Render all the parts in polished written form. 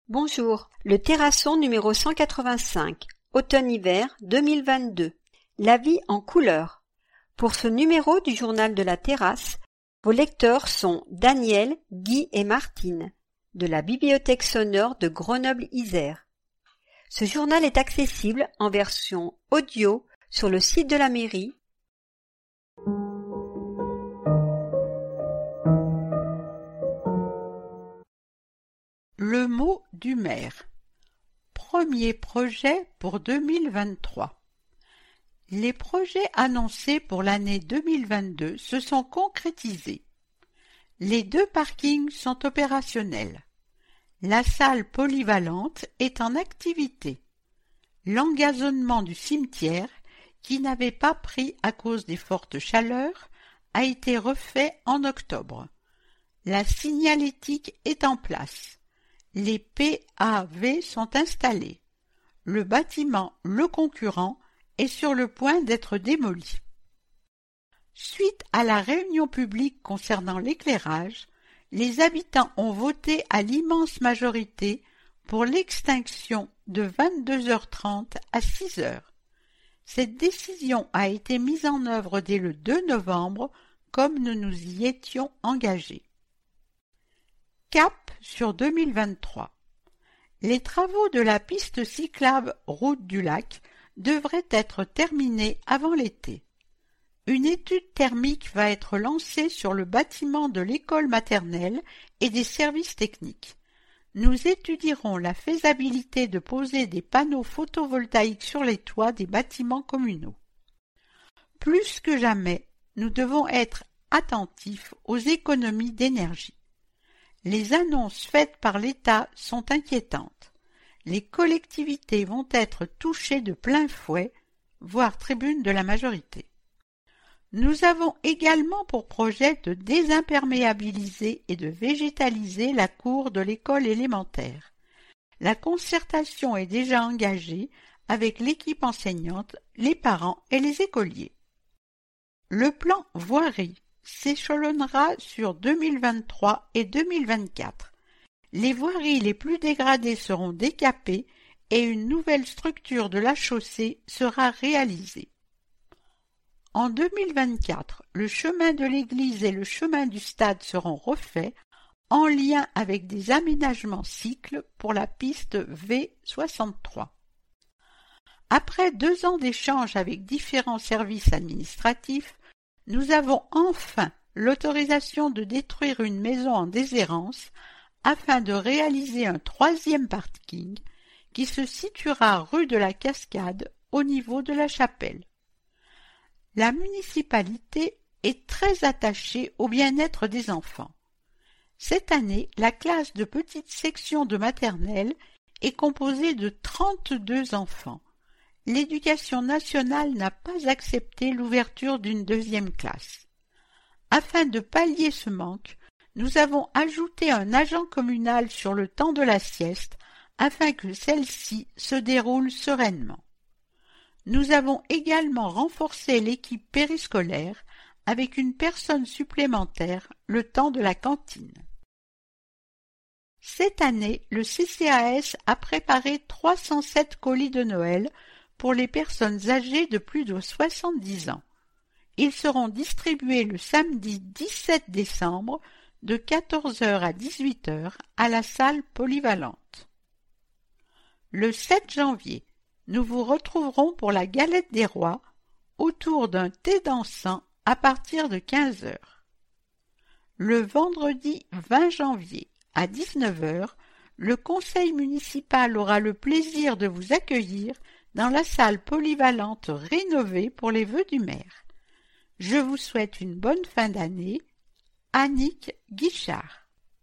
Bonjour, le terrasson numéro 185, automne-hiver 2022. La vie en couleur. Pour ce numéro du journal de la terrasse, vos lecteurs sont Daniel, Guy et Martine, de la bibliothèque sonore de Grenoble-Isère. Ce journal est accessible en version audio sur le site de la mairie. Le mot du maire. Premier projet pour 2023. Les projets annoncés pour l'année 2022 se sont concrétisés. Les 2 parkings sont opérationnels. La salle polyvalente est en activité. L'engazonnement du cimetière, qui n'avait pas pris à cause des fortes chaleurs, a été refait en octobre. La signalétique est en place. Les PAV sont installés. Le bâtiment Le Concurrent est sur le point d'être démoli. Suite à la réunion publique concernant l'éclairage, les habitants ont voté à l'immense majorité pour l'extinction de 22h30 à 6h. Cette décision a été mise en œuvre dès le 2 novembre, comme nous nous y étions engagés. Cap sur 2023. Les travaux de la piste cyclable Route du Lac devraient être terminés avant l'été. Une étude thermique va être lancée sur le bâtiment de l'école maternelle et des services techniques. Nous étudierons la faisabilité de poser des panneaux photovoltaïques sur les toits des bâtiments communaux. Plus que jamais, nous devons être attentifs aux économies d'énergie. Les annonces faites par l'État sont inquiétantes. Les collectivités vont être touchées de plein fouet, voire tribune de la majorité. Nous avons également pour projet de désimperméabiliser et de végétaliser la cour de l'école élémentaire. La concertation est déjà engagée avec l'équipe enseignante, les parents et les écoliers. Le plan voirie s'échelonnera sur 2023 et 2024. Les voiries les plus dégradées seront décapées et une nouvelle structure de la chaussée sera réalisée. En 2024, le chemin de l'église et le chemin du stade seront refaits en lien avec des aménagements cycles pour la piste V63. Après 2 ans d'échanges avec différents services administratifs, nous avons enfin l'autorisation de détruire une maison en déshérence afin de réaliser un 3e parking qui se situera rue de la Cascade au niveau de la chapelle. La municipalité est très attachée au bien-être des enfants. Cette année, la classe de petite section de maternelle est composée de 32 enfants. L'Éducation nationale n'a pas accepté l'ouverture d'une 2e classe. Afin de pallier ce manque, nous avons ajouté un agent communal sur le temps de la sieste afin que celle-ci se déroule sereinement. Nous avons également renforcé l'équipe périscolaire avec une personne supplémentaire le temps de la cantine. Cette année, le CCAS a préparé 307 colis de Noël pour les personnes âgées de plus de 70 ans. Ils seront distribués le samedi 17 décembre de 14h à 18h à la salle polyvalente. Le 7 janvier, nous vous retrouverons pour la galette des rois autour d'un thé dansant à partir de 15h. Le vendredi 20 janvier à 19h, le conseil municipal aura le plaisir de vous accueillir dans la salle polyvalente rénovée pour les vœux du maire. Je vous souhaite une bonne fin d'année. Annick Guichard.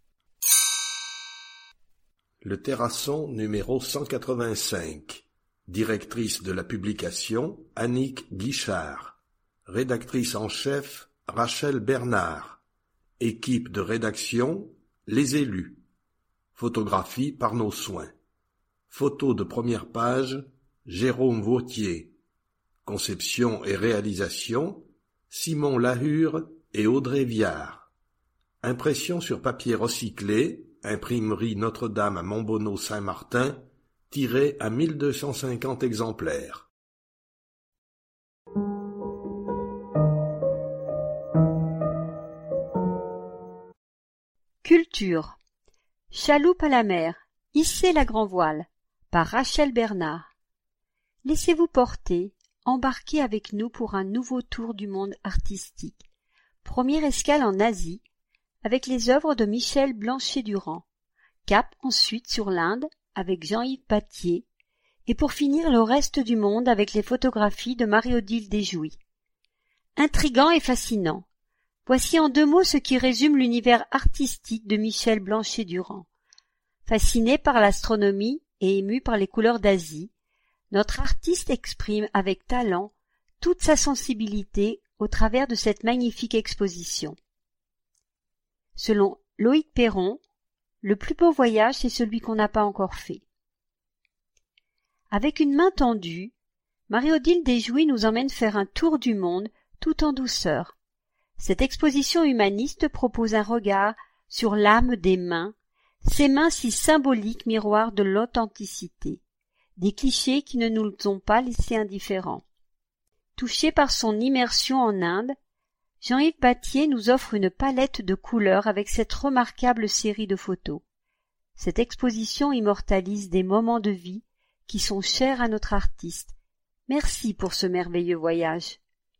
Le terrasson numéro 185. Directrice de la publication, Annick Guichard. Rédactrice en chef, Rachel Bernard. Équipe de rédaction, les élus. Photographie par nos soins. Photo de première page, Jérôme Vautier. Conception et réalisation, Simon Lahure et Audrey Viard. Impression sur papier recyclé, Imprimerie Notre-Dame à Montbonneau-Saint-Martin, tiré à 1250 exemplaires. Culture. Chaloupe à la mer, hissez la grand voile, par Rachel Bernard. Laissez-vous porter, embarquez avec nous pour un nouveau tour du monde artistique. Première escale en Asie, avec les œuvres de Michel Blanchet-Durand. Cap ensuite sur l'Inde, avec Jean-Yves Battier, et pour finir le reste du monde avec les photographies de Marie-Odile Desjouy. Intrigant et fascinant. Voici en 2 mots ce qui résume l'univers artistique de Michel Blanchet-Durand. Fasciné par l'astronomie et ému par les couleurs d'Asie, notre artiste exprime avec talent toute sa sensibilité au travers de cette magnifique exposition. Selon Loïc Perron, le plus beau voyage, c'est celui qu'on n'a pas encore fait. Avec une main tendue, Marie-Odile Desjouy nous emmène faire un tour du monde tout en douceur. Cette exposition humaniste propose un regard sur l'âme des mains, ces mains si symboliques miroirs de l'authenticité, des clichés qui ne nous ont pas laissés indifférents. Touché par son immersion en Inde, Jean-Yves Battier nous offre une palette de couleurs avec cette remarquable série de photos. Cette exposition immortalise des moments de vie qui sont chers à notre artiste. Merci pour ce merveilleux voyage.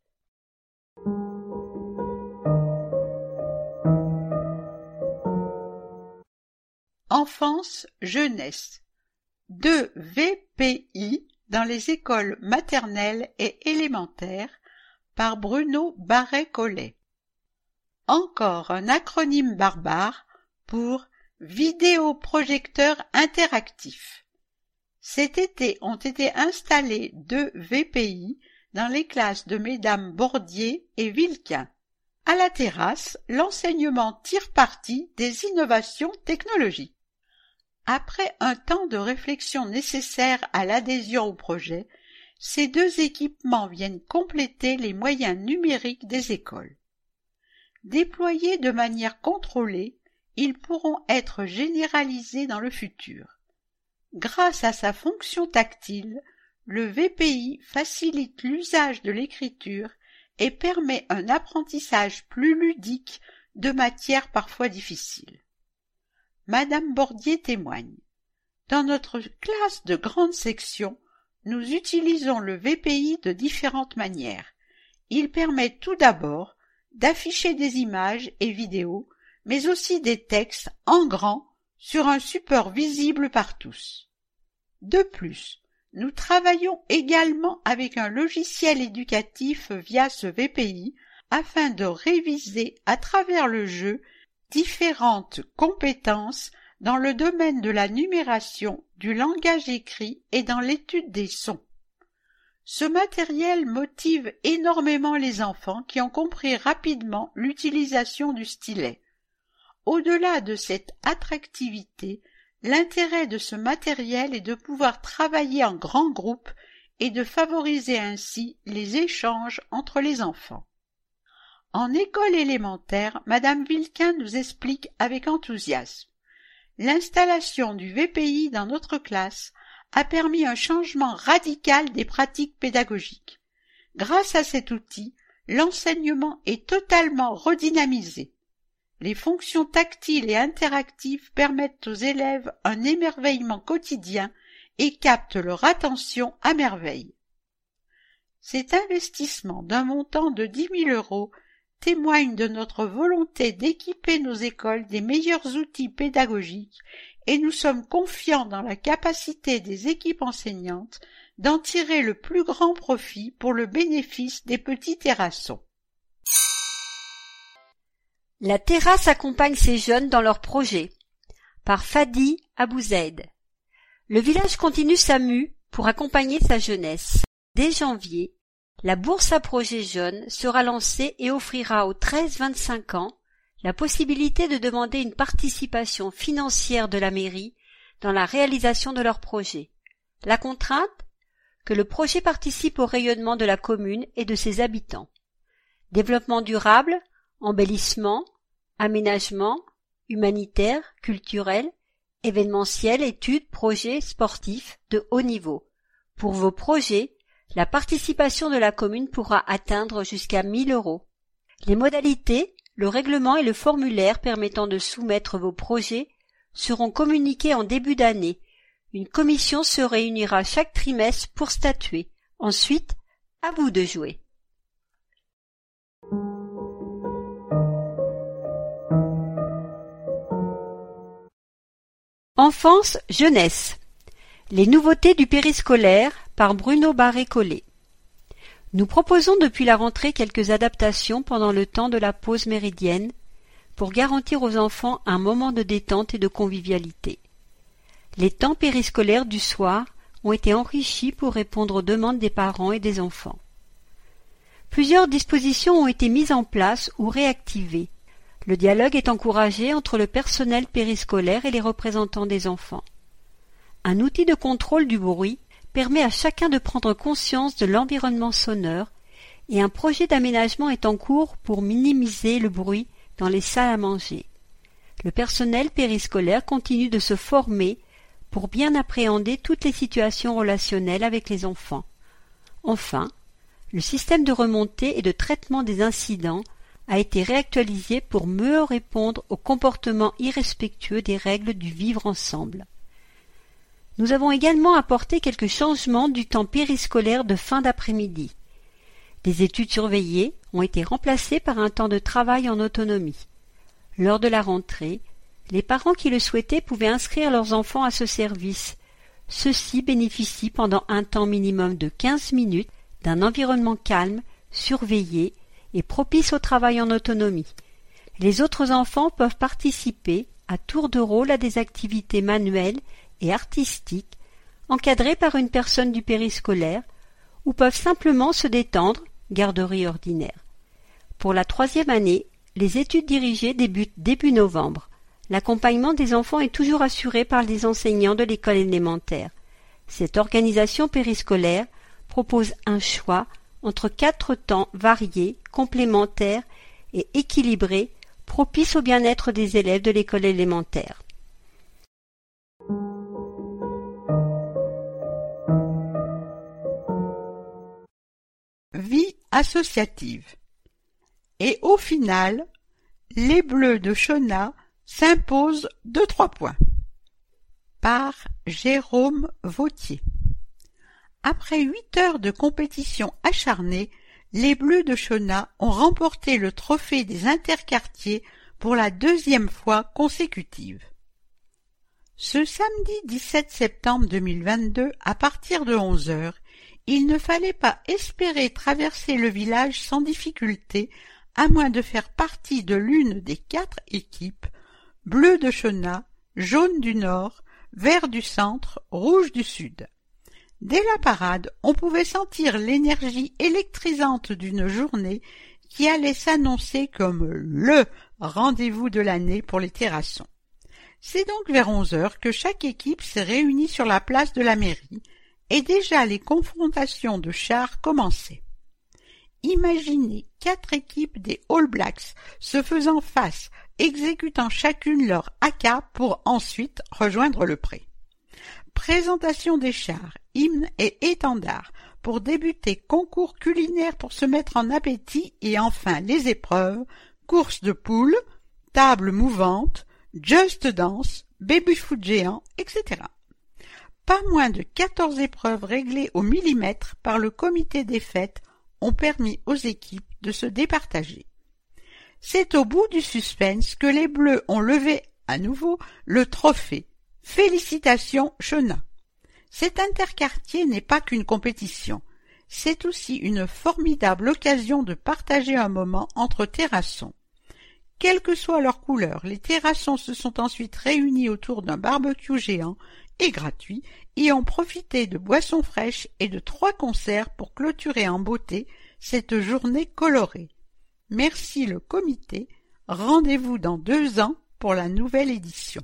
Enfance, jeunesse. 2 VPI dans les écoles maternelles et élémentaires par Bruno Barret-Collet. Encore un acronyme barbare pour vidéoprojecteur interactif. Cet été ont été installés 2 VPI dans les classes de mesdames Bordier et Vilquin. À la terrasse, l'enseignement tire parti des innovations technologiques. Après un temps de réflexion nécessaire à l'adhésion au projet, ces 2 équipements viennent compléter les moyens numériques des écoles. Déployés de manière contrôlée, ils pourront être généralisés dans le futur. Grâce à sa fonction tactile, le VPI facilite l'usage de l'écriture et permet un apprentissage plus ludique de matières parfois difficiles. Madame Bordier témoigne. Dans notre classe de grande section, nous utilisons le VPI de différentes manières. Il permet tout d'abord d'afficher des images et vidéos, mais aussi des textes en grand sur un support visible par tous. De plus, nous travaillons également avec un logiciel éducatif via ce VPI afin de réviser à travers le jeu différentes compétences dans le domaine de la numération, du langage écrit et dans l'étude des sons. Ce matériel motive énormément les enfants qui ont compris rapidement l'utilisation du stylet. Au-delà de cette attractivité, l'intérêt de ce matériel est de pouvoir travailler en grand groupe et de favoriser ainsi les échanges entre les enfants. En école élémentaire, Madame Vilquin nous explique avec enthousiasme. L'installation du VPI dans notre classe a permis un changement radical des pratiques pédagogiques. Grâce à cet outil, l'enseignement est totalement redynamisé. Les fonctions tactiles et interactives permettent aux élèves un émerveillement quotidien et captent leur attention à merveille. Cet investissement d'un montant de 10 000 € témoigne de notre volonté d'équiper nos écoles des meilleurs outils pédagogiques et nous sommes confiants dans la capacité des équipes enseignantes d'en tirer le plus grand profit pour le bénéfice des petits terrassons. La terrasse accompagne ces jeunes dans leurs projets. Par Fadi Abouzaid. Le village continue sa mue pour accompagner sa jeunesse. Dès janvier, la bourse à projets jeunes sera lancée et offrira aux 13-25 ans la possibilité de demander une participation financière de la mairie dans la réalisation de leur projet. La contrainte ? Que le projet participe au rayonnement de la commune et de ses habitants. Développement durable, embellissement, aménagement, humanitaires, culturels, événementiels, études, projets sportifs de haut niveau. Pour vos projets, la participation de la commune pourra atteindre jusqu'à 1 000 €. Les modalités, le règlement et le formulaire permettant de soumettre vos projets seront communiqués en début d'année. Une commission se réunira chaque trimestre pour statuer. Ensuite, à vous de jouer. Enfance, jeunesse. Les nouveautés du périscolaire par Bruno Barré-Collet. Nous proposons depuis la rentrée quelques adaptations pendant le temps de la pause méridienne pour garantir aux enfants un moment de détente et de convivialité. Les temps périscolaires du soir ont été enrichis pour répondre aux demandes des parents et des enfants. Plusieurs dispositions ont été mises en place ou réactivées. Le dialogue est encouragé entre le personnel périscolaire et les représentants des enfants. Un outil de contrôle du bruit permet à chacun de prendre conscience de l'environnement sonore et un projet d'aménagement est en cours pour minimiser le bruit dans les salles à manger. Le personnel périscolaire continue de se former pour bien appréhender toutes les situations relationnelles avec les enfants. Enfin, le système de remontée et de traitement des incidents a été réactualisé pour mieux répondre aux comportements irrespectueux des règles du vivre ensemble. Nous avons également apporté quelques changements du temps périscolaire de fin d'après-midi. Les études surveillées ont été remplacées par un temps de travail en autonomie. Lors de la rentrée, les parents qui le souhaitaient pouvaient inscrire leurs enfants à ce service. Ceux-ci bénéficient pendant un temps minimum de 15 minutes d'un environnement calme, surveillé et propice au travail en autonomie. Les autres enfants peuvent participer à tour de rôle à des activités manuelles et artistiques encadrées par une personne du périscolaire ou peuvent simplement se détendre, garderie ordinaire. Pour la 3e année, les études dirigées débutent début novembre. L'accompagnement des enfants est toujours assuré par les enseignants de l'école élémentaire. Cette organisation périscolaire propose un choix entre 4 temps variés, complémentaires et équilibrés, propices au bien-être des élèves de l'école élémentaire. Vie associative. Et au final, les Bleus de Chona s'imposent de 3 points. Par Jérôme Vautier. Après 8 heures de compétition acharnée, les Bleus de Chona ont remporté le trophée des interquartiers pour la 2e fois consécutive. Ce samedi 17 septembre 2022, à partir de 11 heures, il ne fallait pas espérer traverser le village sans difficulté, à moins de faire partie de l'une des 4 équipes, bleu de Chona, jaune du Nord, vert du Centre, rouge du Sud. Dès la parade, on pouvait sentir l'énergie électrisante d'une journée qui allait s'annoncer comme le rendez-vous de l'année pour les terrassons. C'est donc vers 11 heures que chaque équipe s'est réunie sur la place de la mairie, et déjà les confrontations de chars commençaient. Imaginez 4 équipes des All Blacks se faisant face, exécutant chacune leur AK pour ensuite rejoindre le pré. Présentation des chars, hymnes et étendards, pour débuter concours culinaire pour se mettre en appétit et enfin les épreuves, course de poules, table mouvante, just dance, baby-foot géant, etc. Pas moins de 14 épreuves réglées au millimètre par le comité des fêtes ont permis aux équipes de se départager. C'est au bout du suspense que les Bleus ont levé à nouveau le trophée. Félicitations Chona. Cet interquartier n'est pas qu'une compétition, c'est aussi une formidable occasion de partager un moment entre terrassons. Quelle que soit leur couleur, les terrassons se sont ensuite réunis autour d'un barbecue géant et gratuit et ont profité de boissons fraîches et de 3 concerts pour clôturer en beauté cette journée colorée. Merci le comité, rendez-vous dans 2 ans pour la nouvelle édition.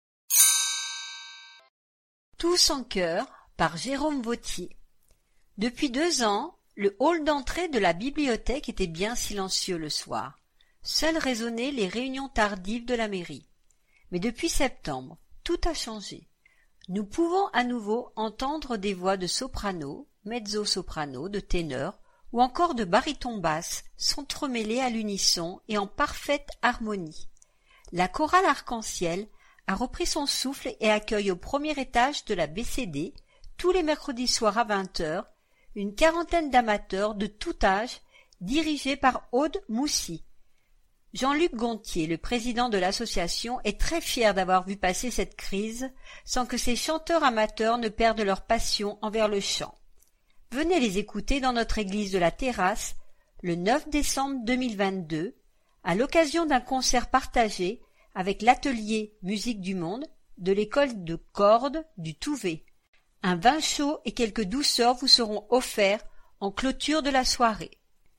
Tous en chœur par Jérôme Vautier. Depuis 2 ans, le hall d'entrée de la bibliothèque était bien silencieux le soir. Seules résonnaient les réunions tardives de la mairie. Mais depuis septembre, tout a changé. Nous pouvons à nouveau entendre des voix de soprano, mezzo-soprano, de ténor ou encore de baryton basse s'entremêler à l'unisson et en parfaite harmonie. La chorale Arc-en-Ciel a repris son souffle et accueille au premier étage de la BCD, tous les mercredis soirs à 20h, une quarantaine d'amateurs de tout âge dirigés par Aude Moussy. Jean-Luc Gontier, le président de l'association, est très fier d'avoir vu passer cette crise sans que ces chanteurs amateurs ne perdent leur passion envers le chant. Venez les écouter dans notre église de la Terrasse le 9 décembre 2022 à l'occasion d'un concert partagé avec l'atelier Musique du Monde de l'école de cordes du Touvet. Un vin chaud et quelques douceurs vous seront offerts en clôture de la soirée.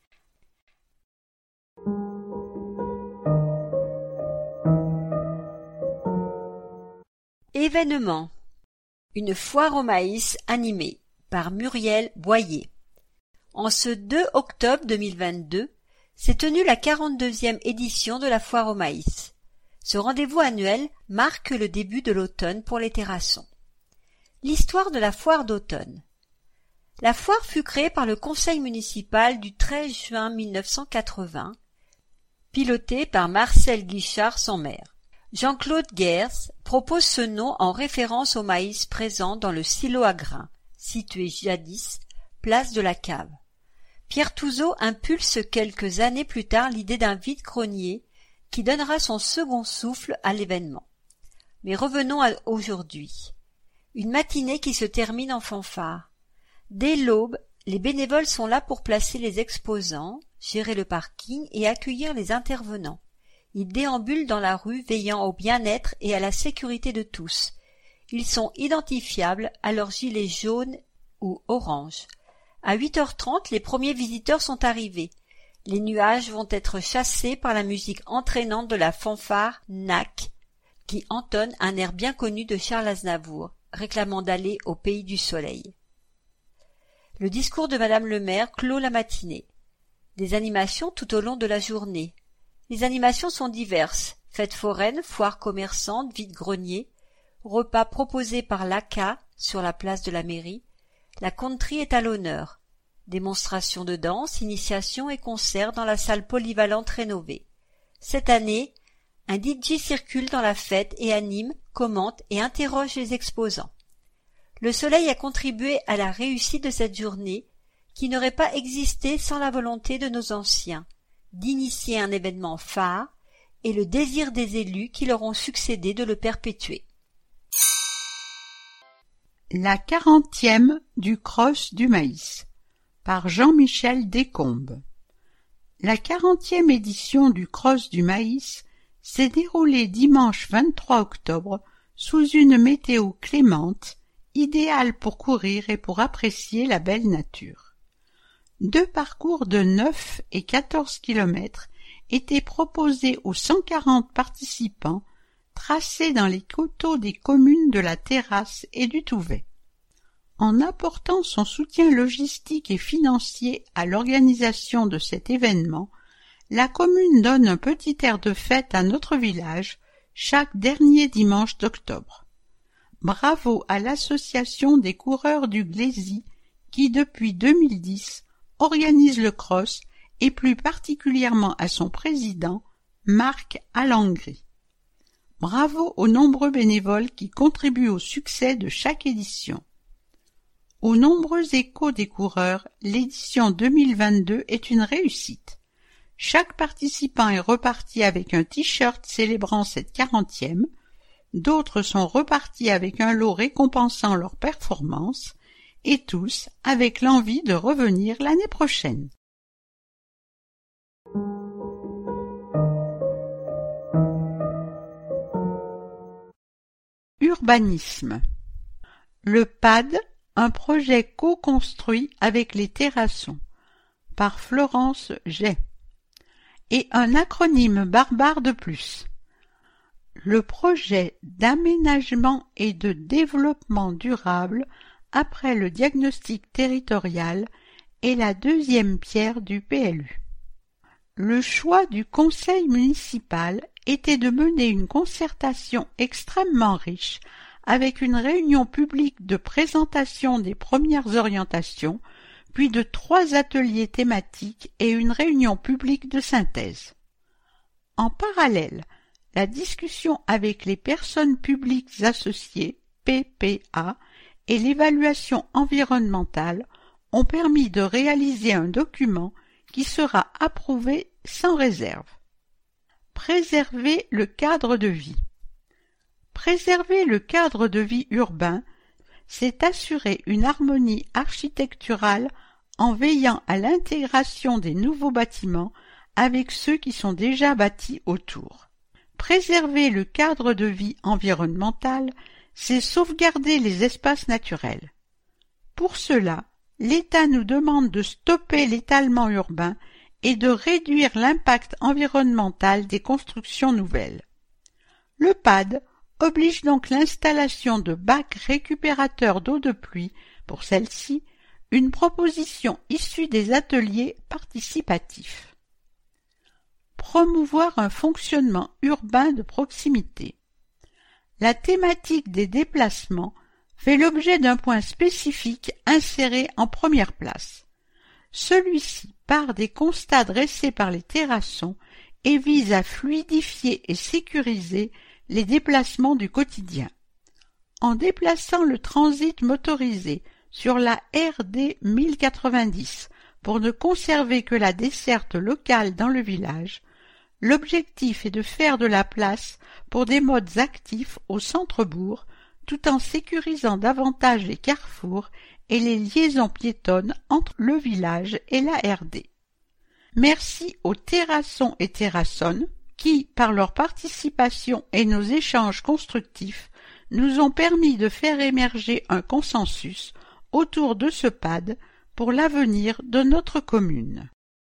Événement. Une foire au maïs animée par Muriel Boyer. En ce 2 octobre 2022, s'est tenue la 42e édition de la foire au maïs. Ce rendez-vous annuel marque le début de l'automne pour les terrassons. L'histoire de la foire d'automne. La foire fut créée par le conseil municipal du 13 juin 1980, piloté par Marcel Guichard, son maire. Jean-Claude Gers propose ce nom en référence au maïs présent dans le silo à grains, situé jadis place de la Cave. Pierre Touzeau impulse quelques années plus tard l'idée d'un vide-grenier qui donnera son second souffle à l'événement. Mais revenons à aujourd'hui. Une matinée qui se termine en fanfare. Dès l'aube, les bénévoles sont là pour placer les exposants, gérer le parking et accueillir les intervenants. Ils déambulent dans la rue veillant au bien-être et à la sécurité de tous. Ils sont identifiables à leur gilet jaune ou orange. À 8h30, les premiers visiteurs sont arrivés. Les nuages vont être chassés par la musique entraînante de la fanfare NAC, qui entonne un air bien connu de Charles Aznavour, réclamant d'aller au pays du soleil. Le discours de Madame le maire clôt la matinée. Des animations tout au long de la journée. Les animations sont diverses. Fête foraine, foire commerçante, vide-grenier, repas proposés par l'ACA sur la place de la mairie. La country est à l'honneur. Démonstrations de danse, initiations et concerts dans la salle polyvalente rénovée. Cette année, un DJ circule dans la fête et anime, commente et interroge les exposants. Le soleil a contribué à la réussite de cette journée qui n'aurait pas existé sans la volonté de nos anciens d'initier un événement phare et le désir des élus qui leur ont succédé de le perpétuer. La 40e du Cross du maïs par Jean-Michel Descombes. La 40e édition du Cross du maïs s'est déroulée dimanche 23 octobre sous une météo clémente, idéale pour courir et pour apprécier la belle nature. 2 parcours de 9 et 14 kilomètres étaient proposés aux 140 participants, tracés dans les coteaux des communes de la Terrasse et du Touvet. En apportant son soutien logistique et financier à l'organisation de cet événement, la commune donne un petit air de fête à notre village chaque dernier dimanche d'octobre. Bravo à l'association des coureurs du Glésis qui, depuis 2010, organise le cross et plus particulièrement à son président, Marc Alangri. Bravo aux nombreux bénévoles qui contribuent au succès de chaque édition. Aux nombreux échos des coureurs, l'édition 2022 est une réussite. Chaque participant est reparti avec un t-shirt célébrant cette 40e, d'autres sont repartis avec un lot récompensant leur performance, et tous avec l'envie de revenir l'année prochaine. Urbanisme. Le PAD, un projet co-construit avec les terrassons, par Florence Jay. Et un acronyme barbare de plus. Le projet d'aménagement et de développement durable après le diagnostic territorial est la 2e pierre du PLU. Le choix du conseil municipal était de mener une concertation extrêmement riche avec une réunion publique de présentation des premières orientations, puis de 3 ateliers thématiques et une réunion publique de synthèse. En parallèle, la discussion avec les personnes publiques associées, PPA, et l'évaluation environnementale ont permis de réaliser un document qui sera approuvé sans réserve. Préserver le cadre de vie. Préserver le cadre de vie urbain, c'est assurer une harmonie architecturale en veillant à l'intégration des nouveaux bâtiments avec ceux qui sont déjà bâtis autour. Préserver le cadre de vie environnemental, c'est sauvegarder les espaces naturels. Pour cela, l'État nous demande de stopper l'étalement urbain et de réduire l'impact environnemental des constructions nouvelles. Le PAD oblige donc l'installation de bacs récupérateurs d'eau de pluie pour celle-ci, une proposition issue des ateliers participatifs. Promouvoir un fonctionnement urbain de proximité. La thématique des déplacements fait l'objet d'un point spécifique inséré en première place. Celui-ci part des constats dressés par les terrassons et vise à fluidifier et sécuriser les déplacements du quotidien. En déplaçant le transit motorisé sur la RD 1090 pour ne conserver que la desserte locale dans le village, l'objectif est de faire de la place pour des modes actifs au centre-bourg tout en sécurisant davantage les carrefours et les liaisons piétonnes entre le village et la RD. Merci aux terrassons et terrassonnes qui, par leur participation et nos échanges constructifs, nous ont permis de faire émerger un consensus autour de ce PAD pour l'avenir de notre commune.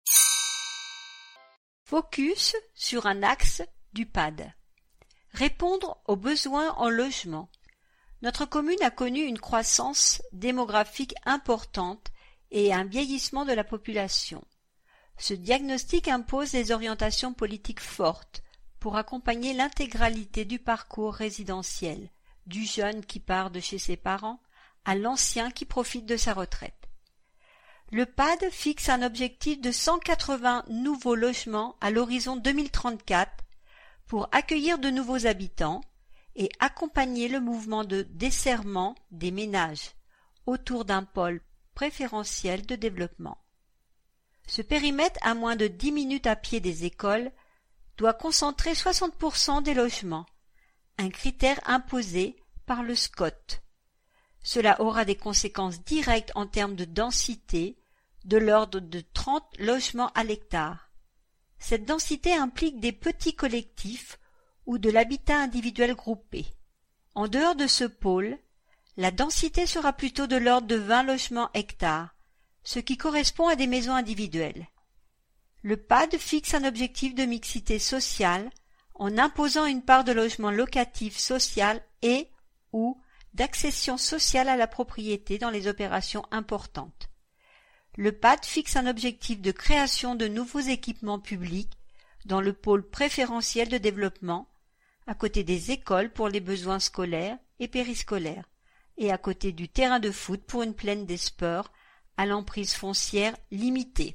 Focus sur un axe du PAD. Répondre aux besoins en logement. Notre commune a connu une croissance démographique importante et un vieillissement de la population. Ce diagnostic impose des orientations politiques fortes pour accompagner l'intégralité du parcours résidentiel, du jeune qui part de chez ses parents à l'ancien qui profite de sa retraite. Le PAD fixe un objectif de 180 nouveaux logements à l'horizon 2034 pour accueillir de nouveaux habitants et accompagner le mouvement de desserrement des ménages autour d'un pôle préférentiel de développement. Ce périmètre, à moins de 10 minutes à pied des écoles, doit concentrer 60% des logements, un critère imposé par le SCOT. Cela aura des conséquences directes en termes de densité, de l'ordre de 30 logements à l'hectare. Cette densité implique des petits collectifs ou de l'habitat individuel groupé. En dehors de ce pôle, la densité sera plutôt de l'ordre de 20 logements hectares, ce qui correspond à des maisons individuelles. Le PAD fixe un objectif de mixité sociale en imposant une part de logement locatif social et ou d'accession sociale à la propriété dans les opérations importantes. Le PAD fixe un objectif de création de nouveaux équipements publics dans le pôle préférentiel de développement, à côté des écoles pour les besoins scolaires et périscolaires, et à côté du terrain de foot pour une plaine des sports à l'emprise foncière limitée.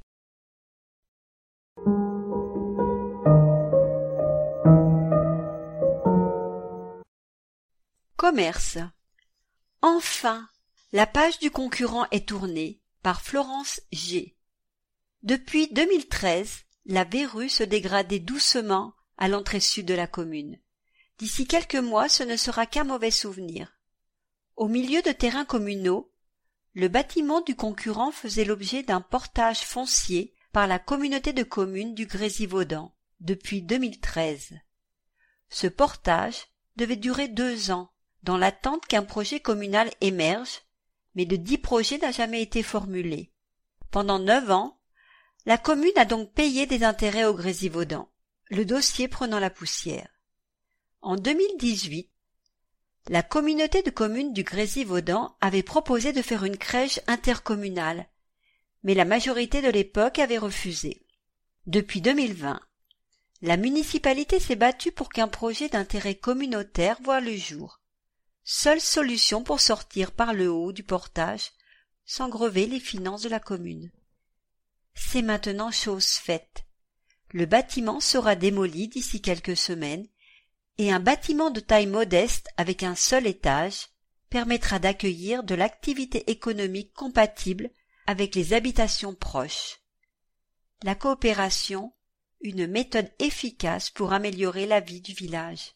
Commerce. Enfin, la page du concurrent est tournée par Florence G. Depuis 2013, la verrue se dégradait doucement à l'entrée sud de la commune. D'ici quelques mois, ce ne sera qu'un mauvais souvenir. Au milieu de terrains communaux, le bâtiment du concurrent faisait l'objet d'un portage foncier par la communauté de communes du Grésivaudan depuis 2013. Ce portage devait durer 2 ans, dans l'attente qu'un projet communal émerge, mais de 10 projets n'a jamais été formulé. Pendant 9 ans, la commune a donc payé des intérêts au Grésivaudan, le dossier prenant la poussière. En 2018, la communauté de communes du Grésivaudan avait proposé de faire une crèche intercommunale, mais la majorité de l'époque avait refusé. Depuis 2020, La municipalité s'est battue pour qu'un projet d'intérêt communautaire voie le jour. Seule solution pour sortir par le haut du portage sans grever les finances de la commune. C'est maintenant chose faite. Le bâtiment sera démoli d'ici quelques semaines et un bâtiment de taille modeste avec un seul étage permettra d'accueillir de l'activité économique compatible avec les habitations proches. La coopération, une méthode efficace pour améliorer la vie du village.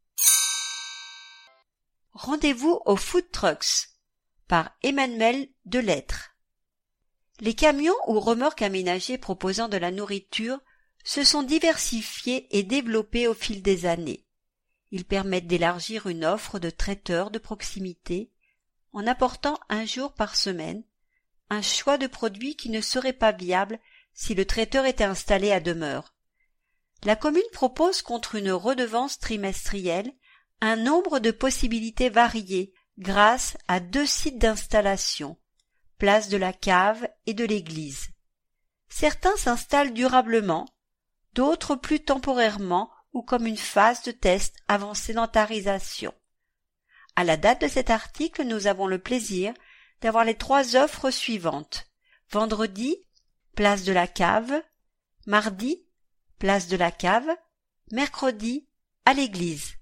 Rendez-vous aux Food Trucks par Emmanuel Delettre. Les camions ou remorques aménagées proposant de la nourriture se sont diversifiés et développés au fil des années. Ils permettent d'élargir une offre de traiteurs de proximité en apportant un jour par semaine un choix de produits qui ne serait pas viable si le traiteur était installé à demeure. La commune propose contre une redevance trimestrielle un nombre de possibilités variées grâce à 2 sites d'installation, place de la cave et de l'église. Certains s'installent durablement, d'autres plus temporairement ou comme une phase de test avant sédentarisation. À la date de cet article, nous avons le plaisir d'avoir les 3 offres suivantes. Vendredi, place de la cave. Mardi, place de la cave. Mercredi, à l'église.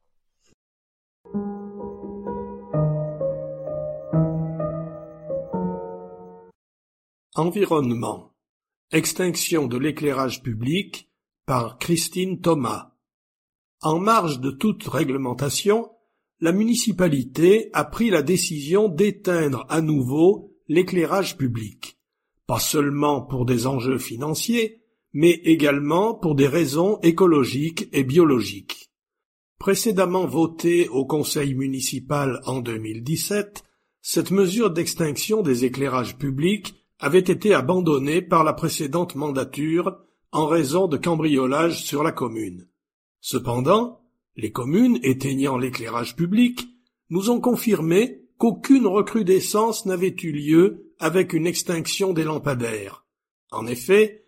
Environnement. Extinction de l'éclairage public par Christine Thomas. En marge de toute réglementation, la municipalité a pris la décision d'éteindre à nouveau l'éclairage public, pas seulement pour des enjeux financiers, mais également pour des raisons écologiques et biologiques. Précédemment votée au conseil municipal en 2017, cette mesure d'extinction des éclairages publics avait été abandonnée par la précédente mandature en raison de cambriolages sur la commune. Cependant, les communes éteignant l'éclairage public nous ont confirmé qu'aucune recrudescence n'avait eu lieu avec une extinction des lampadaires. En effet,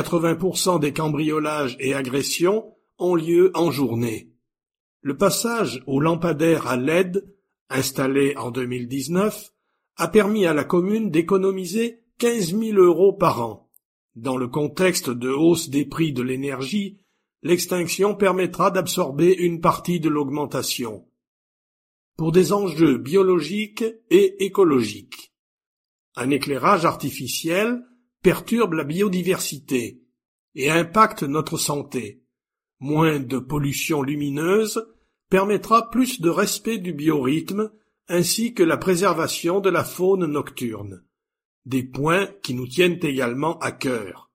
80% des cambriolages et agressions ont lieu en journée. Le passage aux lampadaires à LED, installé en 2019, a permis à la commune d'économiser 15 000 € par an. Dans le contexte de hausse des prix de l'énergie, l'extinction permettra d'absorber une partie de l'augmentation. Pour des enjeux biologiques et écologiques. Un éclairage artificiel perturbe la biodiversité et impacte notre santé. Moins de pollution lumineuse permettra plus de respect du biorhythme ainsi que la préservation de la faune nocturne. Des points qui nous tiennent également à cœur.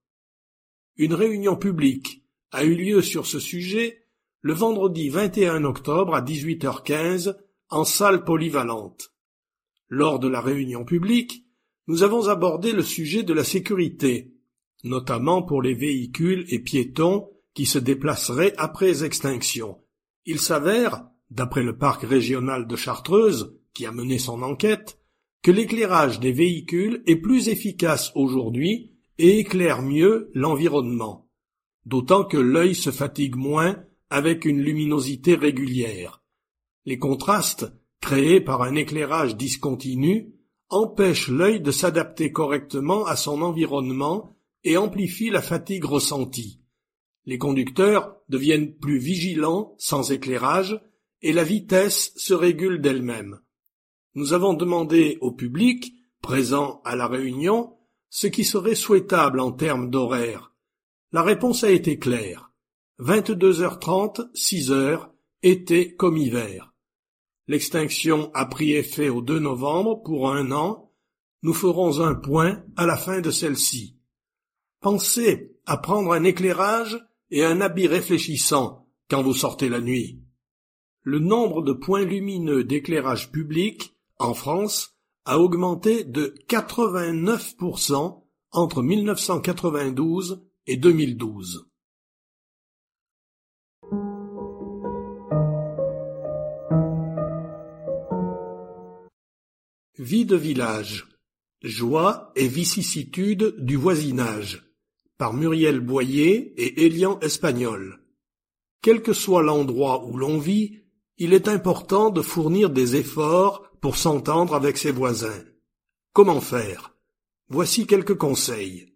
Une réunion publique a eu lieu sur ce sujet le vendredi 21 octobre à 18h15 en salle polyvalente. Lors de la réunion publique, nous avons abordé le sujet de la sécurité, notamment pour les véhicules et piétons qui se déplaceraient après extinction. Il s'avère, d'après le parc régional de Chartreuse, qui a mené son enquête, que l'éclairage des véhicules est plus efficace aujourd'hui et éclaire mieux l'environnement, d'autant que l'œil se fatigue moins avec une luminosité régulière. Les contrastes, créés par un éclairage discontinu, empêchent l'œil de s'adapter correctement à son environnement et amplifient la fatigue ressentie. Les conducteurs deviennent plus vigilants sans éclairage et la vitesse se régule d'elle-même. Nous avons demandé au public, présent à la réunion, ce qui serait souhaitable en termes d'horaire. La réponse a été claire. 22h30, 6h, été comme hiver. L'extinction a pris effet au 2 novembre pour 1 an. Nous ferons un point à la fin de celle-ci. Pensez à prendre un éclairage et un habit réfléchissant quand vous sortez la nuit. Le nombre de points lumineux d'éclairage public en France a augmenté de 89% entre 1992 et 2012. Vie de village, joie et vicissitudes du voisinage, par Muriel Boyer et Elian Espagnol. quel que soit l'endroit où l'on vit, il est important de fournir des efforts pour s'entendre avec ses voisins. Comment faire? Voici quelques conseils.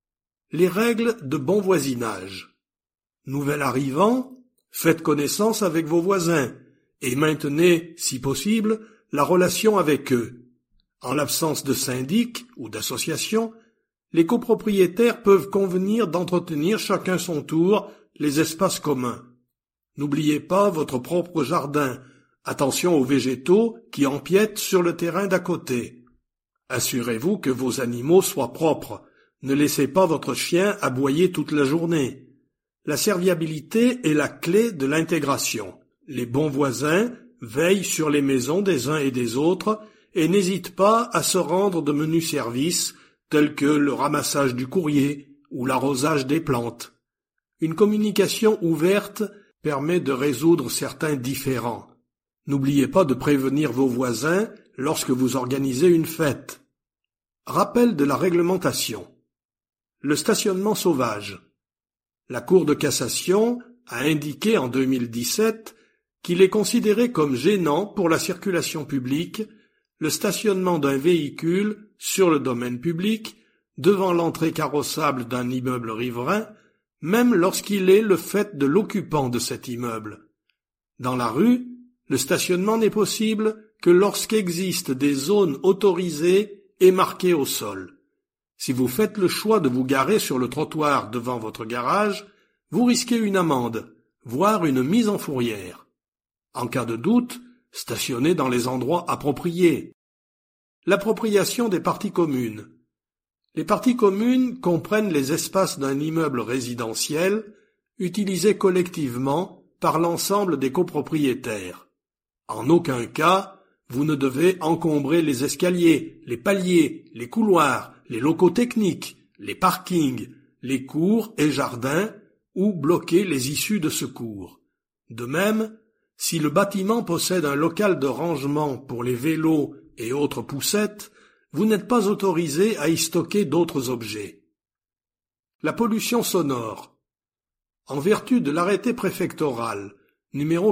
Les règles de bon voisinage. Nouvel arrivant, faites connaissance avec vos voisins et maintenez, si possible, la relation avec eux. En l'absence de syndic ou d'association, les copropriétaires peuvent convenir d'entretenir chacun son tour les espaces communs. N'oubliez pas votre propre jardin. Attention aux végétaux qui empiètent sur le terrain d'à côté. Assurez-vous que vos animaux soient propres. Ne laissez pas votre chien aboyer toute la journée. La serviabilité est la clé de l'intégration. Les bons voisins veillent sur les maisons des uns et des autres et n'hésitent pas à se rendre de menus services tels que le ramassage du courrier ou l'arrosage des plantes. Une communication ouverte permet de résoudre certains différends. N'oubliez pas de prévenir vos voisins lorsque vous organisez une fête. Rappel de la réglementation. Le stationnement sauvage. La Cour de cassation a indiqué en 2017 qu'il est considéré comme gênant pour la circulation publique le stationnement d'un véhicule sur le domaine public devant l'entrée carrossable d'un immeuble riverain, même lorsqu'il est le fait de l'occupant de cet immeuble. Dans la rue, le stationnement n'est possible que lorsqu'existent des zones autorisées et marquées au sol. Si vous faites le choix de vous garer sur le trottoir devant votre garage, vous risquez une amende, voire une mise en fourrière. En cas de doute, stationnez dans les endroits appropriés. L'appropriation des parties communes. Les parties communes comprennent les espaces d'un immeuble résidentiel utilisés collectivement par l'ensemble des copropriétaires. En aucun cas, vous ne devez encombrer les escaliers, les paliers, les couloirs, les locaux techniques, les parkings, les cours et jardins ou bloquer les issues de secours. De même, si le bâtiment possède un local de rangement pour les vélos et autres poussettes, vous n'êtes pas autorisé à y stocker d'autres objets. La pollution sonore. En vertu de l'arrêté préfectoral numéro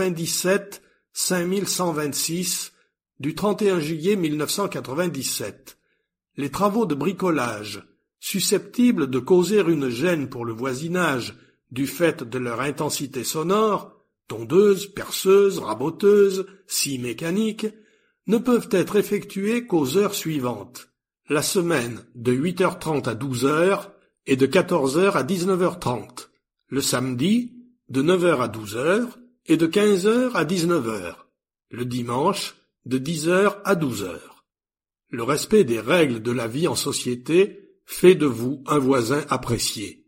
97-5126 du 31 juillet 1997, les travaux de bricolage susceptibles de causer une gêne pour le voisinage du fait de leur intensité sonore, tondeuses, perceuses, raboteuses, scies mécaniques, ne peuvent être effectués qu'aux heures suivantes. La semaine de 8h30 à 12h et de 14h à 19h30. Le samedi de 9h à 12h et de 15h à 19h. Le dimanche de 10h à 12h. Le respect des règles de la vie en société fait de vous un voisin apprécié.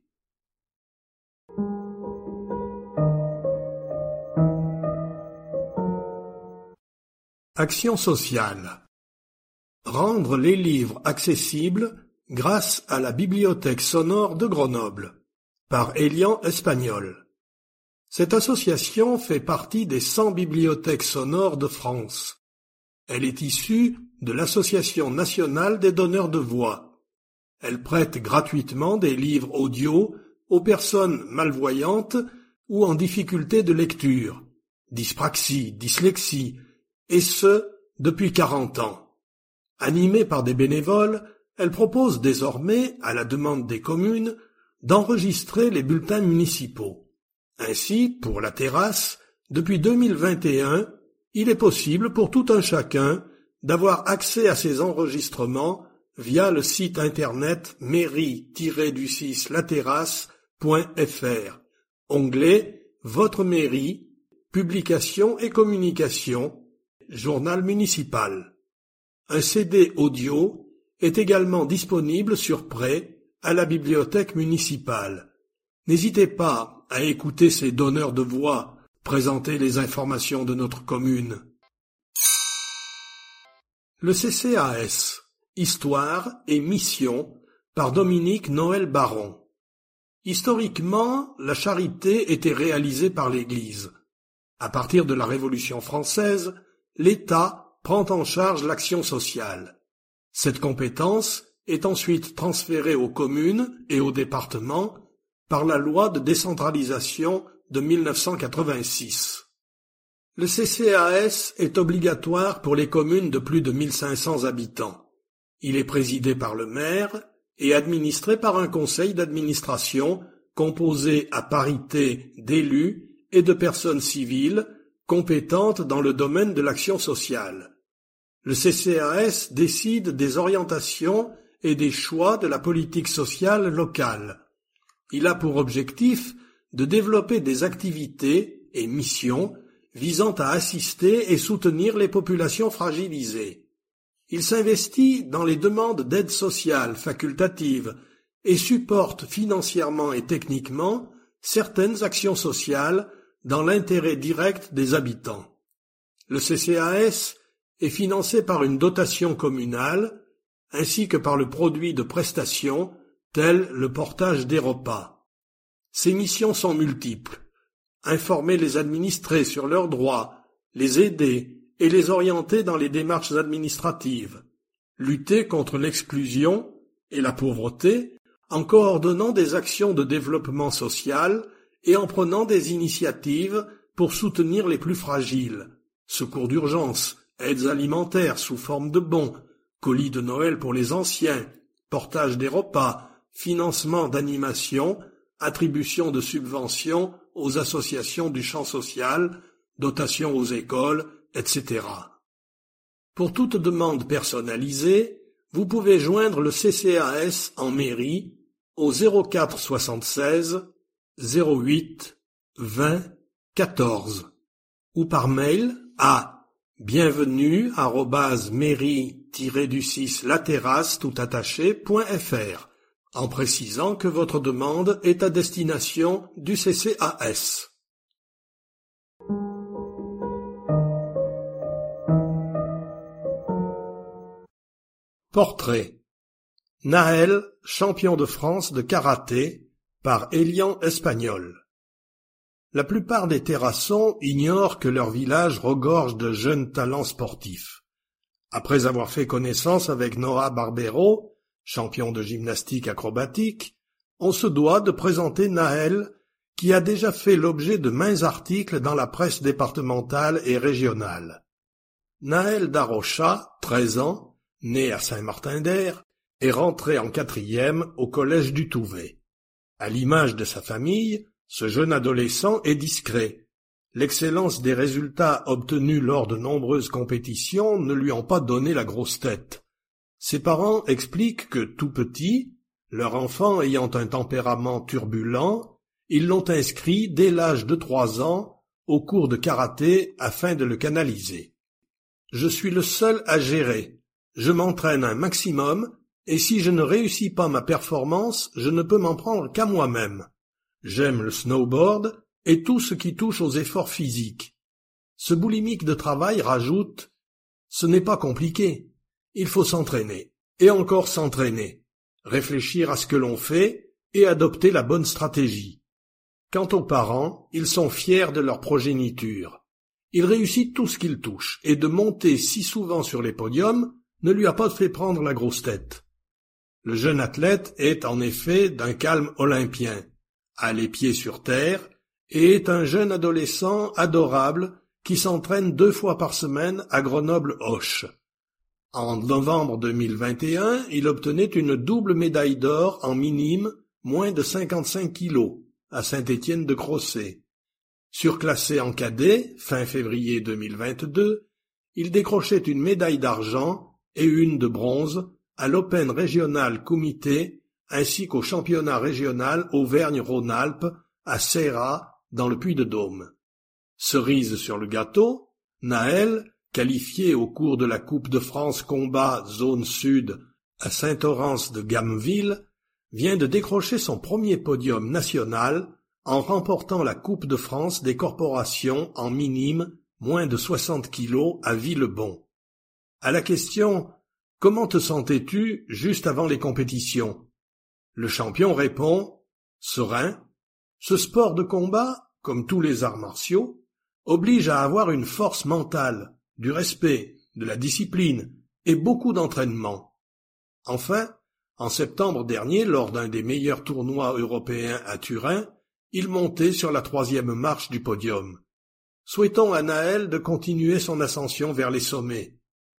Action sociale. Rendre les livres accessibles grâce à la Bibliothèque sonore de Grenoble, par Elian Espagnol. Cette association fait partie des 100 bibliothèques sonores de France. Elle est issue de l'Association nationale des donneurs de voix. Elle prête gratuitement des livres audio aux personnes malvoyantes ou en difficulté de lecture, dyspraxie, dyslexie, et ce, depuis 40 ans. Animée par des bénévoles, elle propose désormais, à la demande des communes, d'enregistrer les bulletins municipaux. Ainsi, pour la terrasse, depuis 2021, il est possible pour tout un chacun d'avoir accès à ces enregistrements via le site internet mairie-laterrasse.fr, onglet Votre mairie, publications et communications, journal municipal. Un CD audio est également disponible sur prêt à la bibliothèque municipale. N'hésitez pas à écouter ces donneurs de voix présenter les informations de notre commune. Le CCAS, Histoire et Mission, par Dominique Noël Baron. Historiquement, la charité était réalisée par l'Église. À partir de la Révolution française, l'État prend en charge l'action sociale. Cette compétence est ensuite transférée aux communes et aux départements par la loi de décentralisation de 1986. Le CCAS est obligatoire pour les communes de plus de 1500 habitants. Il est présidé par le maire et administré par un conseil d'administration composé à parité d'élus et de personnes civiles compétentes dans le domaine de l'action sociale. Le CCAS décide des orientations et des choix de la politique sociale locale. Il a pour objectif de développer des activités et missions visant à assister et soutenir les populations fragilisées. Il s'investit dans les demandes d'aide sociale facultative et supporte financièrement et techniquement certaines actions sociales dans l'intérêt direct des habitants. Le CCAS est financé par une dotation communale ainsi que par le produit de prestations telles le portage des repas. Ses missions sont multiples. Informer les administrés sur leurs droits, les aider et les orienter dans les démarches administratives, lutter contre l'exclusion et la pauvreté en coordonnant des actions de développement social et en prenant des initiatives pour soutenir les plus fragiles, secours d'urgence, aides alimentaires sous forme de bons, colis de Noël pour les anciens, portage des repas, financement d'animations, attribution de subventions aux associations du champ social, dotation aux écoles, etc. Pour toute demande personnalisée, vous pouvez joindre le CCAS en mairie au 04 76 08 20 14 ou par mail à bienvenue@mairie-du6laterrasse.fr en précisant que votre demande est à destination du CCAS. Portrait. Naël, champion de France de karaté, par Elian Espagnol. La plupart des terrassons ignorent que leur village regorge de jeunes talents sportifs. Après avoir fait connaissance avec Noah Barbero, champion de gymnastique acrobatique, on se doit de présenter Naël, qui a déjà fait l'objet de maints articles dans la presse départementale et régionale. Naël Darocha, 13 ans, né à Saint-Martin-d'Air, est rentré en 4e au collège du Touvet. À l'image de sa famille, ce jeune adolescent est discret. L'excellence des résultats obtenus lors de nombreuses compétitions ne lui ont pas donné la grosse tête. Ses parents expliquent que tout petit, leur enfant ayant un tempérament turbulent, ils l'ont inscrit dès l'âge de 3 ans au cours de karaté afin de le canaliser. Je suis le seul à gérer. Je m'entraîne un maximum et si je ne réussis pas ma performance, je ne peux m'en prendre qu'à moi-même. J'aime le snowboard et tout ce qui touche aux efforts physiques. Ce boulimique de travail rajoute « Ce n'est pas compliqué. Il faut s'entraîner, et encore s'entraîner, réfléchir à ce que l'on fait et adopter la bonne stratégie. » Quant aux parents, ils sont fiers de leur progéniture. Il réussit tout ce qu'il touche, et de monter si souvent sur les podiums ne lui a pas fait prendre la grosse tête. Le jeune athlète est en effet d'un calme olympien, a les pieds sur terre, et est un jeune adolescent adorable qui s'entraîne 2 fois par semaine à Grenoble-Auch. En novembre 2021, il obtenait une double médaille d'or en minime, moins de 55 kilos, à Saint-Étienne-de-Crossé. Surclassé en cadet, fin février 2022, il décrochait une médaille d'argent et une de bronze à l'Open Régional Comité ainsi qu'au championnat régional Auvergne-Rhône-Alpes à Serra dans le Puy-de-Dôme. Cerise sur le gâteau, Naël, qualifié au cours de la Coupe de France Combat Zone Sud à Saint-Orens-de-Gameville, vient de décrocher son premier podium national en remportant la Coupe de France des corporations en minime moins de 60 kilos à Villebon. À la question « Comment te sentais-tu juste avant les compétitions ?» Le champion répond « Serein. Ce sport de combat, comme tous les arts martiaux, oblige à avoir une force mentale, du respect, de la discipline et beaucoup d'entraînement. Enfin, en septembre dernier, lors d'un des meilleurs tournois européens à Turin, il montait sur la 3e marche du podium. Souhaitons à Naël de continuer son ascension vers les sommets.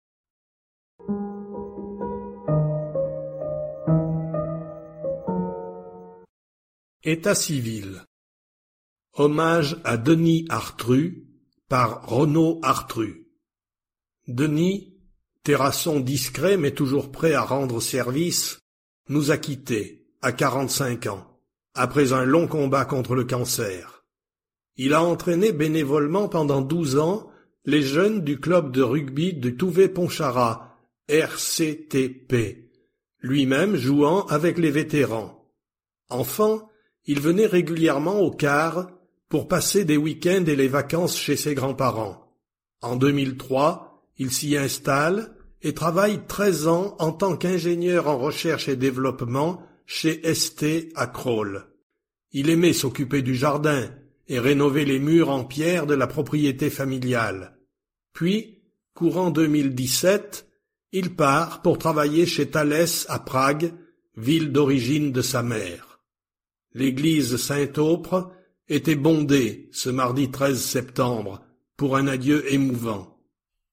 État civil. Hommage à Denis Artru par Renaud Artru. Denis, terrasson discret mais toujours prêt à rendre service, nous a quittés à 45 ans, après un long combat contre le cancer. Il a entraîné bénévolement pendant 12 ans les jeunes du club de rugby de Touvet-Pontcharrat, RCTP, lui-même jouant avec les vétérans. Enfant, il venait régulièrement au CAR pour passer des week-ends et les vacances chez ses grands-parents. En 2003, il s'y installe et travaille 13 ans en tant qu'ingénieur en recherche et développement chez ST à Crolles. Il aimait s'occuper du jardin et rénover les murs en pierre de la propriété familiale. Puis, courant 2017, il part pour travailler chez Thales à Prague, ville d'origine de sa mère. L'église Saint-Aupre était bondée ce mardi 13 septembre pour un adieu émouvant.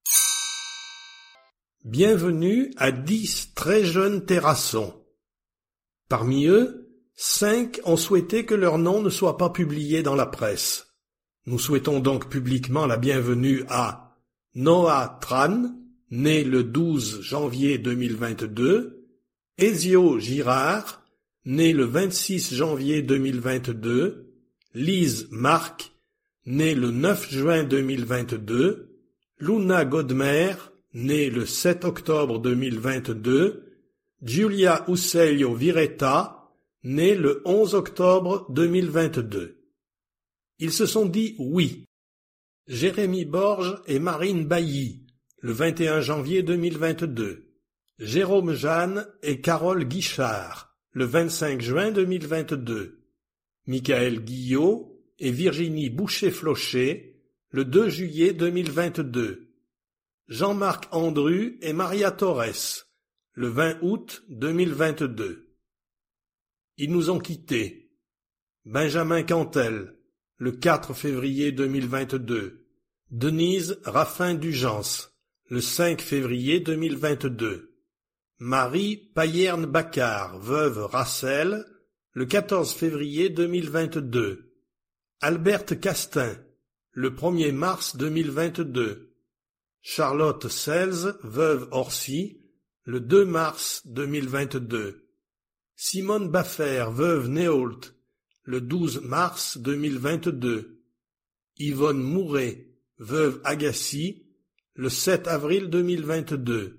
Bienvenue à 10 très jeunes terrassons. Parmi eux, 5 ont souhaité que leur nom ne soit pas publié dans la presse. Nous souhaitons donc publiquement la bienvenue à Noah Tran, né le 12 janvier 2022, Ezio Girard, né le 26 janvier 2022, Lise Marc, née le 9 juin 2022, Luna Godmer, née le 7 octobre 2022, Giulia Uselio Vireta, née le 11 octobre 2022. Ils se sont dit oui. Jérémy Borges et Marine Bailly, le 21 janvier 2022. Jérôme Jeanne et Carole Guichard, le 25 juin 2022. Michael Guillot et Virginie Boucher-Flocher, le 2 juillet 2022. Jean-Marc Andru et Maria Torres, le 20 août 2022. Ils nous ont quittés. Benjamin Cantel, le 4 février 2022. Denise Raffin-Dugence, le 5 février 2022. Marie Payerne-Baccar, veuve Rassel, le 14 février 2022. Alberte Castin, le 1er mars 2022. Charlotte Selz, veuve Orsi, le 2 mars 2022. Simone Baffer, veuve Néault, le 12 mars 2022. Yvonne Mouret, veuve Agassi, le 7 avril 2022.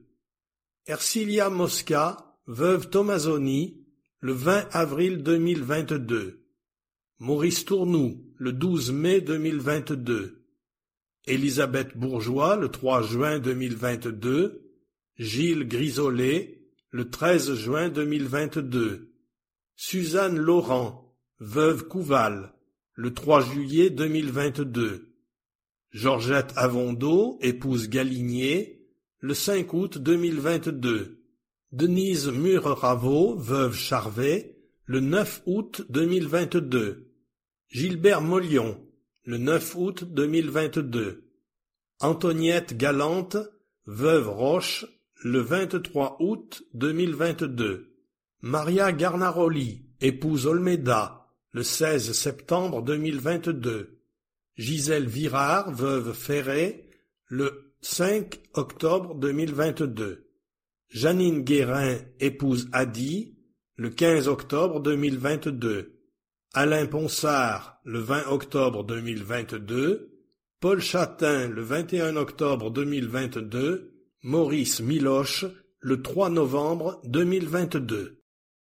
Ercilia Mosca, veuve Tomasoni, le 20 avril 2022. Maurice Tournou, le 12 mai 2022. Elisabeth Bourgeois, le 3 juin 2022. Gilles Grisolet, le 13 juin 2022. Suzanne Laurent, veuve Couval, le 3 juillet 2022. Georgette Avondeau, épouse Galigné, le 5 août 2022. Denise Mure-Raveau, veuve Charvet, le 9 août 2022. Gilbert Mollion, le 9 août 2022. Antoniette Galante, veuve Roche, le 23 août 2022. Maria Garnaroli, épouse Olmeda, le 16 septembre 2022. Gisèle Virard, veuve Ferret, le 5 octobre 2022. Janine Guérin, épouse Hadi, le 15 octobre 2022. Alain Ponsard, le 20 octobre 2022. Paul Chatin, le 21 octobre 2022. Maurice Miloche, le 3 novembre 2022.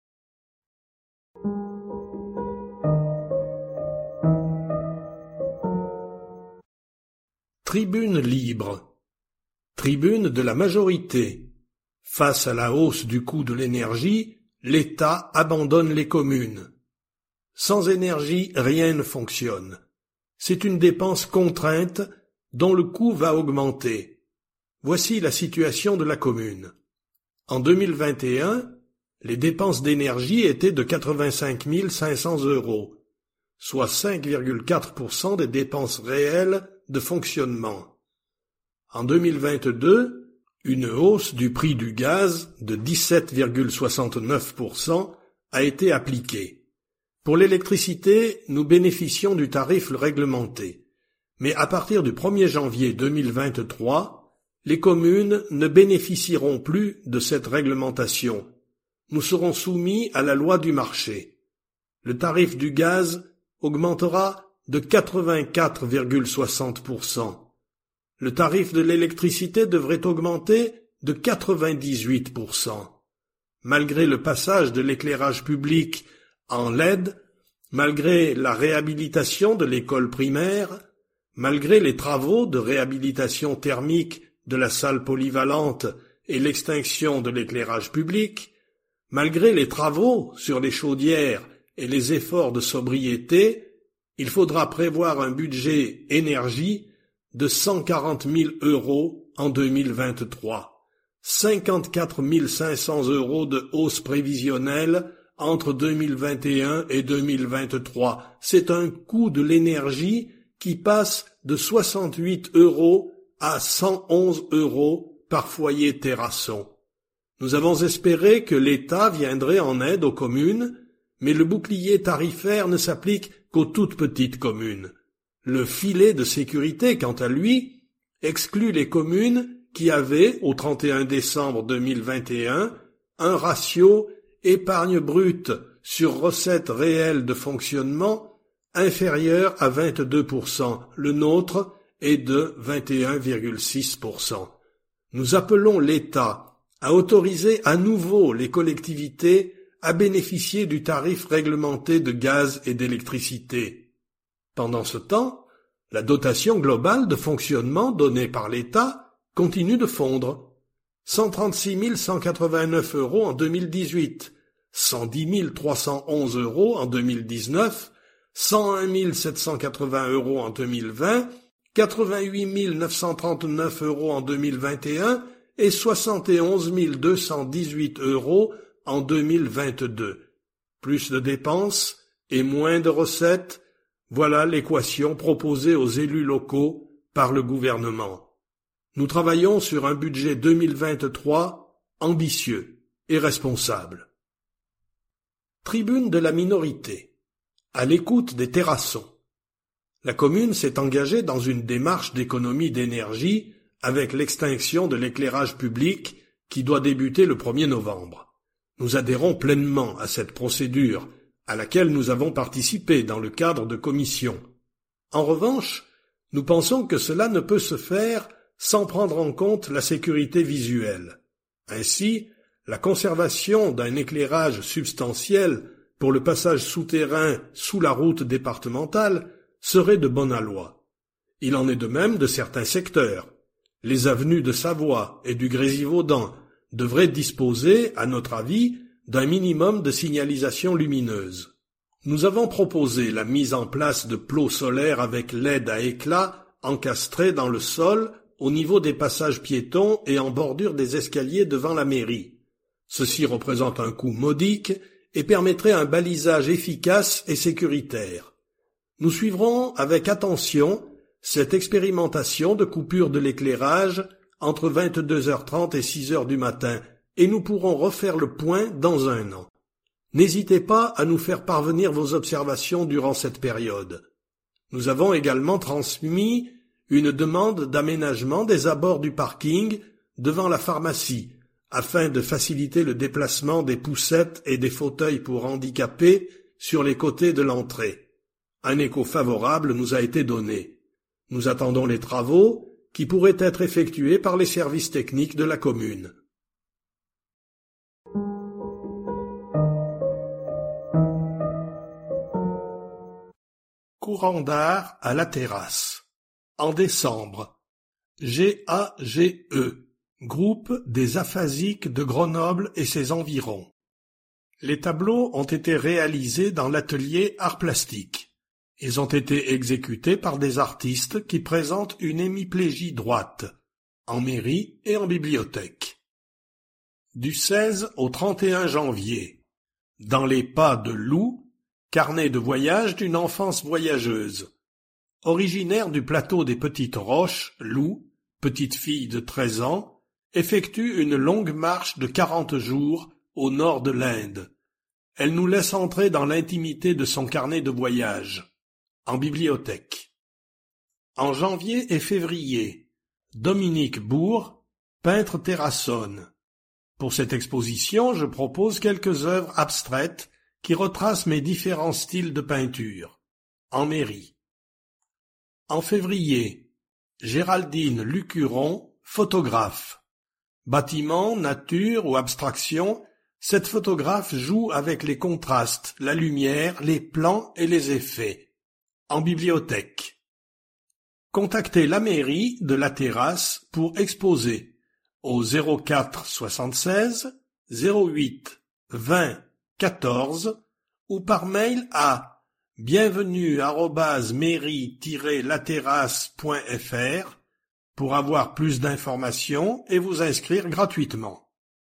Tribune libre. Tribune de la majorité. Face à la hausse du coût de l'énergie, l'État abandonne les communes. Sans énergie, rien ne fonctionne. C'est une dépense contrainte dont le coût va augmenter. Voici la situation de la commune. En 2021, les dépenses d'énergie étaient de 85 500 €. soit 5,4% des dépenses réelles de fonctionnement. En 2022, une hausse du prix du gaz de 17,69% a été appliquée. Pour l'électricité, nous bénéficions du tarif réglementé. Mais à partir du 1er janvier 2023, les communes ne bénéficieront plus de cette réglementation. Nous serons soumis à la loi du marché. Le tarif du gaz augmentera de 84,60%. Le tarif de l'électricité devrait augmenter de 98%. Malgré le passage de l'éclairage public en LED, malgré la réhabilitation de l'école primaire, malgré les travaux de réhabilitation thermique de la salle polyvalente et l'extinction de l'éclairage public, malgré les travaux sur les chaudières et les efforts de sobriété, il faudra prévoir un budget énergie de 140 000 € en 2023, 54 500 € de hausse prévisionnelle entre 2021 et 2023. C'est un coût de l'énergie qui passe de 68 € à 111 € par foyer terrasson. Nous avons espéré que l'État viendrait en aide aux communes, mais le bouclier tarifaire ne s'applique qu'aux toutes petites communes. Le filet de sécurité, quant à lui, exclut les communes qui avaient, au 31 décembre 2021, un ratio épargne brute sur recettes réelles de fonctionnement inférieur à 22%. Le nôtre est de 21,6%. Nous appelons l'État à autoriser à nouveau les collectivités à bénéficier du tarif réglementé de gaz et d'électricité. Pendant ce temps, la dotation globale de fonctionnement donnée par l'État continue de fondre. 136 189 € en 2018, 110 311 € en 2019, 101 780 € en 2020, 88 939 € en 2021 et 71 218 € en 2022. Plus de dépenses et moins de recettes, voilà l'équation proposée aux élus locaux par le gouvernement. Nous travaillons sur un budget 2023 ambitieux et responsable. Tribune de la minorité. À l'écoute des terrassons. La commune s'est engagée dans une démarche d'économie d'énergie avec l'extinction de l'éclairage public qui doit débuter le 1er novembre. Nous adhérons pleinement à cette procédure, à laquelle nous avons participé dans le cadre de commissions. En revanche, nous pensons que cela ne peut se faire sans prendre en compte la sécurité visuelle. Ainsi, la conservation d'un éclairage substantiel pour le passage souterrain sous la route départementale serait de bon aloi. Il en est de même de certains secteurs. Les avenues de Savoie et du Grésivaudan devraient disposer, à notre avis, d'un minimum de signalisation lumineuse. Nous avons proposé la mise en place de plots solaires avec LED à éclat encastrés dans le sol au niveau des passages piétons et en bordure des escaliers devant la mairie. Ceci représente un coût modique et permettrait un balisage efficace et sécuritaire. Nous suivrons avec attention cette expérimentation de coupure de l'éclairage entre 22h30 et 6h du matin, et nous pourrons refaire le point dans 1 an. N'hésitez pas à nous faire parvenir vos observations durant cette période. Nous avons également transmis une demande d'aménagement des abords du parking devant la pharmacie, afin de faciliter le déplacement des poussettes et des fauteuils pour handicapés sur les côtés de l'entrée. Un écho favorable nous a été donné. Nous attendons les travaux qui pourraient être effectués par les services techniques de la commune. Courant d'art à la terrasse. En décembre, GAGE, groupe des aphasiques de Grenoble et ses environs. Les tableaux ont été réalisés dans l'atelier art plastique. Ils ont été exécutés par des artistes qui présentent une hémiplégie droite, en mairie et en bibliothèque. Du 16 au 31 janvier, dans les pas de loup, Carnet de voyage d'une enfance voyageuse. Originaire du plateau des Petites Roches, Lou, petite fille de 13 ans, effectue une longue marche de 40 jours au nord de l'Inde. Elle nous laisse entrer dans l'intimité de son carnet de voyage, en bibliothèque. En janvier et février, Dominique Bourg, peintre terrassonne. Pour cette exposition, je propose quelques œuvres abstraites qui retracent mes différents styles de peinture, en mairie. En février, Géraldine Lucuron, photographe. Bâtiment, nature ou abstraction, cette photographe joue avec les contrastes, la lumière, les plans et les effets. En bibliothèque. Contactez la mairie de La Terrasse pour exposer au 04 76 08 20 14 ou par mail à bienvenue@mairie-laterrasse.fr pour avoir plus d'informations et vous inscrire gratuitement.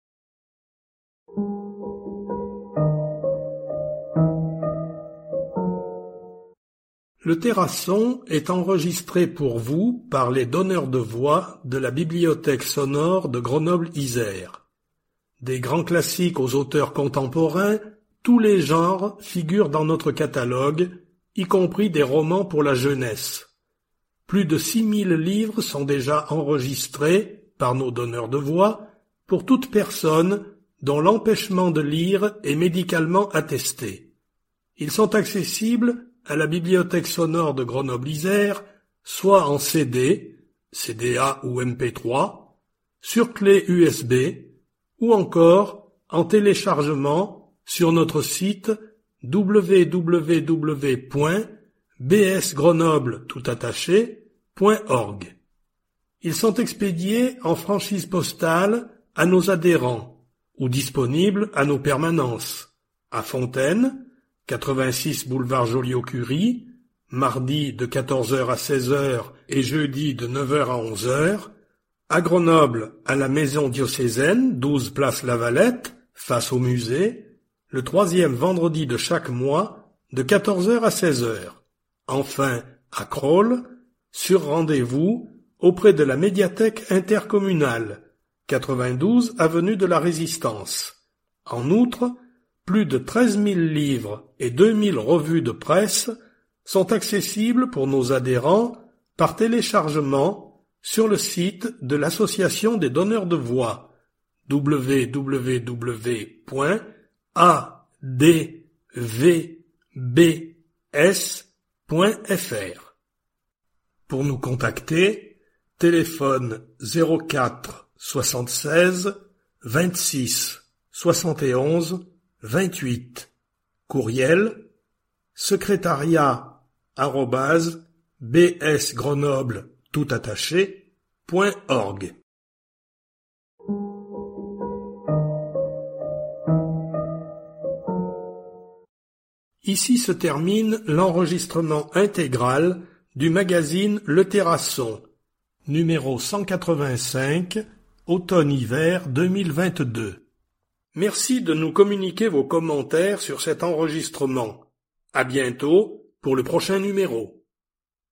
Le Terrasson est enregistré pour vous par les donneurs de voix de la Bibliothèque sonore de Grenoble-Isère. Des grands classiques aux auteurs contemporains, tous les genres figurent dans notre catalogue, y compris des romans pour la jeunesse. Plus de 6000 livres sont déjà enregistrés par nos donneurs de voix pour toute personne dont l'empêchement de lire est médicalement attesté. Ils sont accessibles à la Bibliothèque sonore de Grenoble-Isère, soit en CD, CDA ou MP3, sur clé USB, ou encore en téléchargement sur notre site www.bsgrenoble.org. Ils sont expédiés en franchise postale à nos adhérents ou disponibles à nos permanences. À Fontaine, 86 boulevard Joliot-Curie, mardi de 14h à 16h et jeudi de 9h à 11h, à Grenoble, à la Maison diocésaine, 12 place Lavalette, face au musée, le 3e vendredi de chaque mois, de 14h à 16h. Enfin, à Crolles, sur rendez-vous, auprès de la médiathèque intercommunale, 92 avenue de la Résistance. En outre, plus de 13 000 livres et 2000 revues de presse sont accessibles pour nos adhérents par téléchargement sur le site de l'Association des donneurs de voix www.advbs.fr. Pour nous contacter, téléphone 04 76 26 71 28. Courriel secrétariat@bsgrenoble.org. Ici se termine l'enregistrement intégral du magazine Le Terrasson, numéro 185, automne-hiver 2022. Merci de nous communiquer vos commentaires sur cet enregistrement. À bientôt pour le prochain numéro.